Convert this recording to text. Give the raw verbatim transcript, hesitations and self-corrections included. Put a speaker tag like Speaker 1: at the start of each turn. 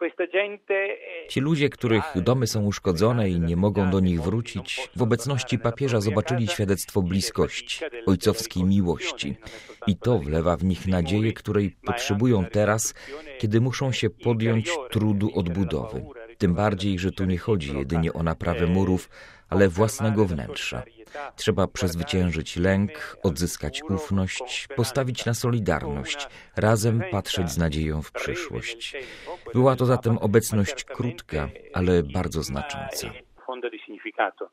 Speaker 1: Ci ludzie, których domy są uszkodzone i nie mogą do nich wrócić, w obecności papieża zobaczyli świadectwo bliskości, ojcowskiej miłości. I to wlewa w nich nadzieję, której potrzebują teraz, kiedy muszą się podjąć trudu odbudowy. Tym bardziej, że tu nie chodzi jedynie o naprawę murów, ale własnego wnętrza. Trzeba przezwyciężyć lęk, odzyskać ufność, postawić na solidarność, razem patrzeć z nadzieją w przyszłość. Była to zatem obecność krótka, ale bardzo znacząca.